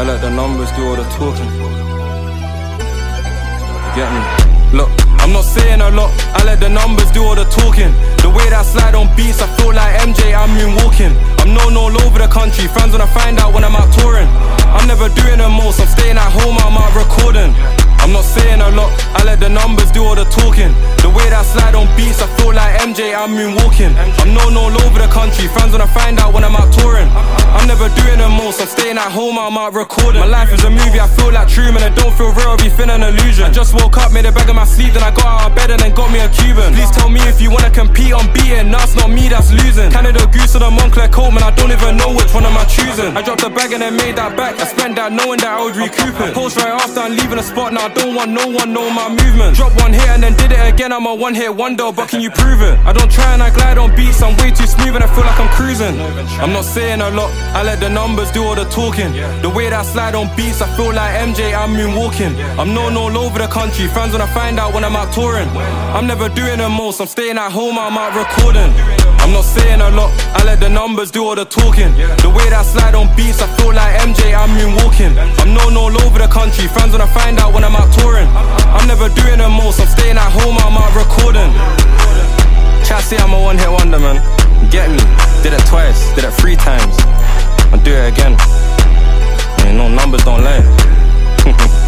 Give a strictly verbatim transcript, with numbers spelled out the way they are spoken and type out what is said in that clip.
let the numbers do all the talking. You get me? Look, I'm not saying a lot, I let the numbers do all the talking. The way that I slide on beats, I feel like M J, I'm moonwalking. I'm known all over the country, fans wanna find out when I'm out touring. I'm never doing the most, I'm staying at home, I'm out recording. I'm not saying a lot, I let the numbers do all the talking. The way that I slide on beats, I feel like M J, I'm moonwalking. I'm known all over the country, fans wanna find out when I'm out touring. I'm never doing the most, I'm staying at home, I'm out recording. My life is a movie, I feel like Truman, I don't feel real, everything an illusion. I just woke up, made a bag of my sleep, then I got out of bed and then got me a Cuban. Please tell me if you wanna compete on beating, nah, it's not me that's losing. Canada Goose or the Montclair Colt, man, I don't even know which one am I choosing. I dropped a bag and then made that back, I spent that knowing that I would recoup it. Post right after I'm leaving the spot, now I don't want no one know my movement. Drop one hit and then did it again, I'm a one hit wonder, but can you prove it? I don't try and I glide on beats, I'm way too smooth and I feel like I'm cruising. I'm not saying a lot, I let the numbers do all the talking. The way that I slide on beats, I feel like M J, I'm moonwalking. I'm known all over the country, fans wanna find out when I'm out touring. I'm never doing the most, I'm staying at home, I'm out recording. I'm not saying a lot, I let the numbers do all the talking. The way that I slide on beats, I feel like M J, I'm moonwalking. I'm known all over the country, fans wanna find out when I'm out touring. I'm never doing the most, I'm staying at home, I'm out recording. Chat say I'm a one hit wonder, man. Get me, did it twice, did it three times, I'll do it again. You know, numbers don't lie.